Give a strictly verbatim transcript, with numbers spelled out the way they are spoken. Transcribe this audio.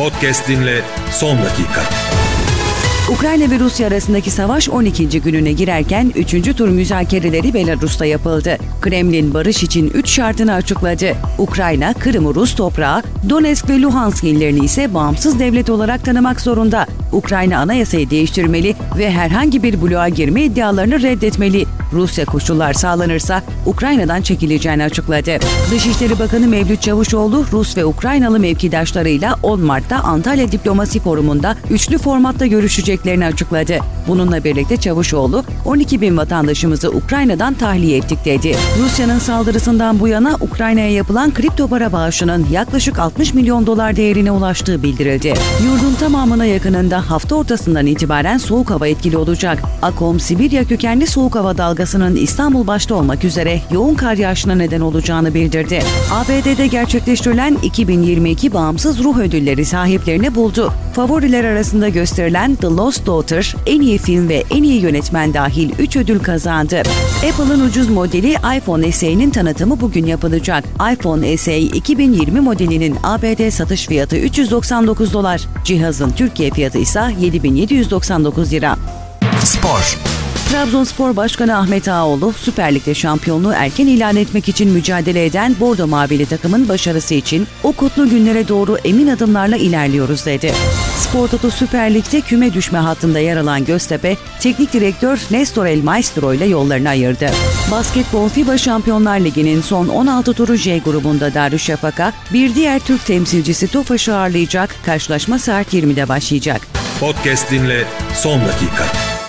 Podcast dinle son dakika. Ukrayna ve Rusya arasındaki savaş on ikinci gününe girerken üçüncü tur müzakereleri Belarus'ta yapıldı. Kremlin barış için üç şartını açıkladı. Ukrayna, Kırım'ı Rus toprağı, Donetsk ve Luhansk illerini ise bağımsız devlet olarak tanımak zorunda. Ukrayna anayasayı değiştirmeli ve herhangi bir bloğa girme iddialarını reddetmeli. Rusya koşullar sağlanırsa Ukrayna'dan çekileceğini açıkladı. Dışişleri Bakanı Mevlüt Çavuşoğlu, Rus ve Ukraynalı mevkidaşlarıyla on Mart'ta Antalya Diplomasi Forumu'nda üçlü formatta görüşeceklerini açıkladı. Bununla birlikte Çavuşoğlu, on iki bin vatandaşımızı Ukrayna'dan tahliye ettik dedi. Rusya'nın saldırısından bu yana Ukrayna'ya yapılan kripto para bağışının yaklaşık altmış milyon dolar değerine ulaştığı bildirildi. Yurdun tamamına yakınında hafta ortasından itibaren soğuk hava etkili olacak. AKOM, Sibirya kökenli soğuk hava dalgasının İstanbul başta olmak üzere yoğun kar yağışına neden olacağını bildirdi. A B D'de gerçekleştirilen iki bin yirmi iki Bağımsız Ruh Ödülleri sahiplerini buldu. Favoriler arasında gösterilen The Lost Daughter, en iyi film ve en iyi yönetmen dahil üç ödül kazandı. Apple'ın ucuz modeli iPhone S E'nin tanıtımı bugün yapılacak. iPhone S E iki bin yirmi modelinin A B D satış fiyatı üç yüz doksan dokuz dolar. Cihazın Türkiye fiyatı ise yedi bin yedi yüz doksan dokuz lira. Spor. Trabzonspor Başkanı Ahmet Ağaoğlu, Süper Lig'de şampiyonluğu erken ilan etmek için mücadele eden Bordo Mavili takımın başarısı için o kutlu günlere doğru emin adımlarla ilerliyoruz dedi. Spor Toto Süper Lig'de küme düşme hattında yer alan Göztepe, teknik direktör Nestor El Maestro ile yollarını ayırdı. Basketbol FIBA Şampiyonlar Ligi'nin son on altı turu J grubunda Darüşşafaka, bir diğer Türk temsilcisi Tofaş'ı ağırlayacak. Karşılaşma saat yirmide başlayacak. Podcast dinle son dakika.